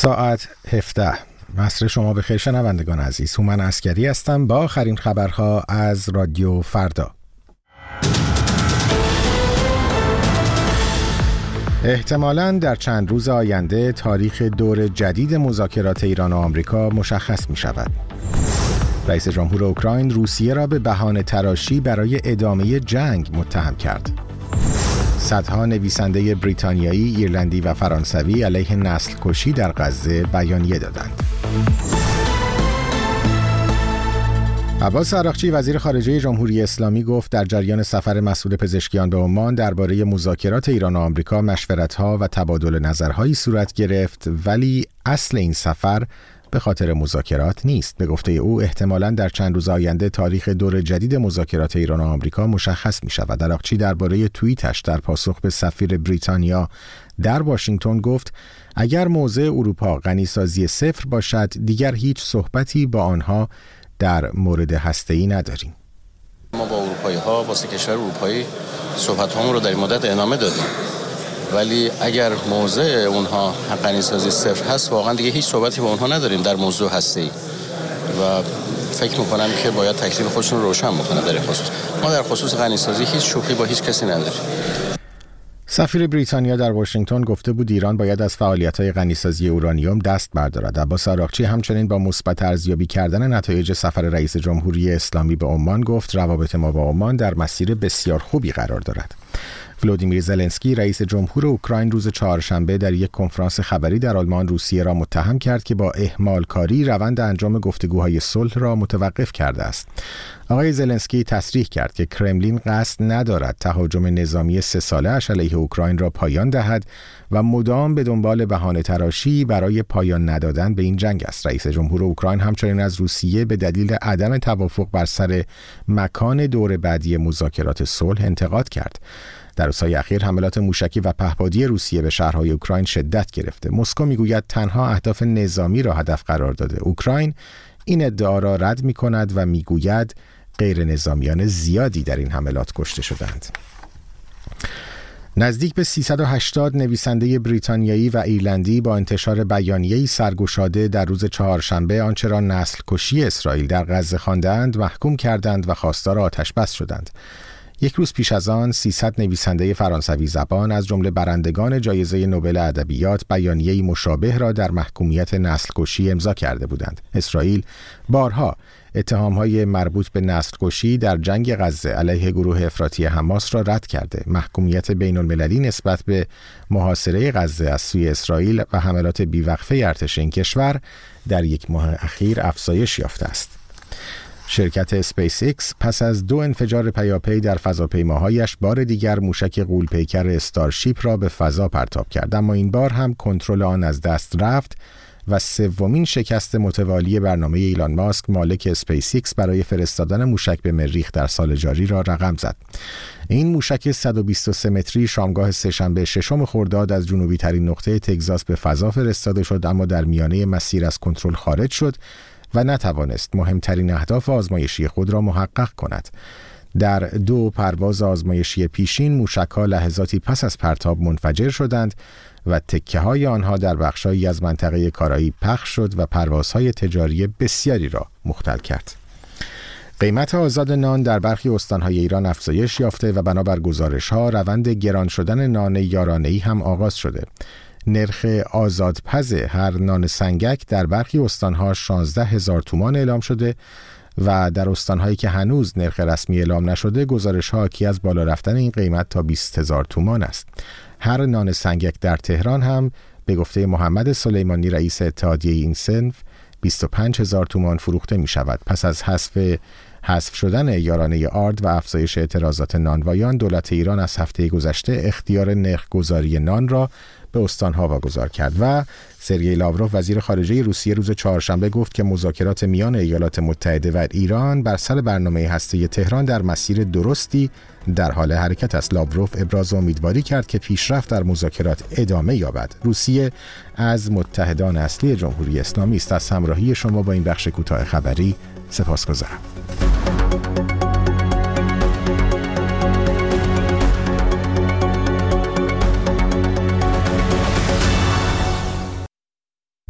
ساعت 17. عصر شما بخیر شنوندگان عزیز. هومن عسکری هستم با آخرین خبرها از رادیو فردا. احتمالاً در چند روز آینده تاریخ دور جدید مذاکرات ایران و آمریکا مشخص می شود. رئیس جمهور اوکراین روسیه را به بهانه تراشی برای ادامه جنگ متهم کرد. صدها نویسنده بریتانیایی، ایرلندی و فرانسوی علیه نسل کشی در غزه بیانیه دادند. عباس عراقچی وزیر خارجه جمهوری اسلامی گفت در جریان سفر مسئول پزشکیان به عمان درباره مذاکرات ایران و آمریکا مشورت‌ها و تبادل نظرهایی صورت گرفت، ولی اصل این سفر به خاطر مذاکرات نیست. به گفته او احتمالاً در چند روز آینده تاریخ دور جدید مذاکرات ایران و آمریکا مشخص می شود. عراقچی درباره توییتش در پاسخ به سفیر بریتانیا در واشنگتن گفت اگر موضع اروپا غنیسازی صفر باشد دیگر هیچ صحبتی با آنها در مورد هسته‌ای نداریم. ما با اروپایی‌ها، با سه کشور اروپایی صحبت‌هامون رو در این مدت ادامه دادیم. ولی اگر موضع اونها غنیسازی صفر هست واقعا دیگه هیچ صحبتی با اونها نداریم در موضوع هسته‌ای و فکر میکنم که باید تکلیف خودشون رو روشن بکنن در این خصوص. ما در خصوص غنیسازی هیچ شوخی با هیچ کسی نداریم. سفیر بریتانیا در واشنگتن گفته بود ایران باید از فعالیت‌های غنیسازی اورانیوم دست بردارد. عباس عراقچی همچنین با مثبت ارزیابی کردن نتایج سفر رئیس جمهوری اسلامی به عمان گفت روابط ما با عمان در مسیر بسیار خوبی قرار دارد. ولودیمیر زلنسکی رئیس جمهور اوکراین روز چهارشنبه در یک کنفرانس خبری در آلمان روسیه را متهم کرد که با اهمالکاری روند انجام گفتگوهای صلح را متوقف کرده است. آقای زلنسکی تصریح کرد که کرملین قصد ندارد تهاجم نظامی 3 ساله‌اش علیه اوکراین را پایان دهد و مدام به دنبال بهانه تراشی برای پایان ندادن به این جنگ است. رئیس جمهور اوکراین همچنین از روسیه به دلیل عدم توافق بر سر مکان دور بعدی مذاکرات صلح انتقاد کرد. در روزهای اخیر حملات موشکی و پهپادی روسیه به شهرهای اوکراین شدت گرفته. مسکو میگوید تنها اهداف نظامی را هدف قرار داده. اوکراین این ادعا را رد می‌کند و میگوید غیر نظامیان زیادی در این حملات کشته شدند. نزدیک به 380 نویسنده بریتانیایی و ایرلندی با انتشار بیانیه‌ای سرگشاده در روز چهارشنبه آنچه را نسل کشی اسرائیل در غزه خواندند محکوم کردند و خواستار آتش بس شدند. یک روز پیش از آن 300 نویسنده فرانسوی زبان از جمله برندگان جایزه نوبل ادبیات بیانیه‌ای مشابه را در محکومیت نسل کشی امضا کرده بودند. اسرائیل بارها اتهام‌های مربوط به نسل کشی در جنگ غزه علیه گروه افراطی حماس را رد کرده. محکومیت بین‌المللی نسبت به محاصره غزه از سوی اسرائیل و حملات بیوقفه ارتش این کشور در یک ماه اخیر افزایش یافته است. شرکت اسپیس ایکس پس از 2 انفجار پیاپی در فضاپیماهایش بار دیگر موشک غول‌پیکر استارشیپ را به فضا پرتاب کرد، اما این بار هم کنترل آن از دست رفت و 3مین شکست متوالی برنامه ایلان ماسک مالک اسپیس ایکس برای فرستادن موشک به مریخ در سال جاری را رقم زد. این موشک 123 متری شامگاه سه‌شنبه 6 خرداد از جنوبی ترین نقطه تگزاس به فضا فرستاده شد، اما در میانه مسیر از کنترل خارج شد و نتوانست مهمترین اهداف آزمایشی خود را محقق کند. در 2 پرواز آزمایشی پیشین موشک‌ها لحظاتی پس از پرتاب منفجر شدند و تکه‌های آنها در بخش‌هایی از منطقه کارایی پخش شد و پروازهای تجاری بسیاری را مختل کرد. قیمت آزاد نان در برخی استان‌های ایران افزایش یافته و بنابر گزارش‌ها روند گران شدن نان یارانه‌ای هم آغاز شده. نرخ آزادپز هر نان سنگک در برخی استان‌ها 16,000 تومان اعلام شده و در استان‌هایی که هنوز نرخ رسمی اعلام نشده گزارش‌ها حاکی از بالا رفتن این قیمت تا 20,000 تومان است. هر نان سنگک در تهران هم به گفته محمد سلیمانی رئیس اتحادیه این صنف 25,000 تومان فروخته می شود. پس از حذف شدن یارانه آرد و افزایش اعتراضات نانوایان، دولت ایران از هفته گذشته اختیار نرخ‌گذاری نان را به استان‌ها واگذار کرد و سرگئی لاوروف وزیر خارجه روسیه روز چهارشنبه گفت که مذاکرات میان ایالات متحده و ایران بر سر برنامه هسته‌ای تهران در مسیر درستی در حال حرکت است. لاوروف ابراز امیدواری کرد که پیشرفت در مذاکرات ادامه یابد. روسیه از متحدان اصلی جمهوری اسلامی است. از همراهی شما با این بخش کوتاه خبری سپاسگزارم.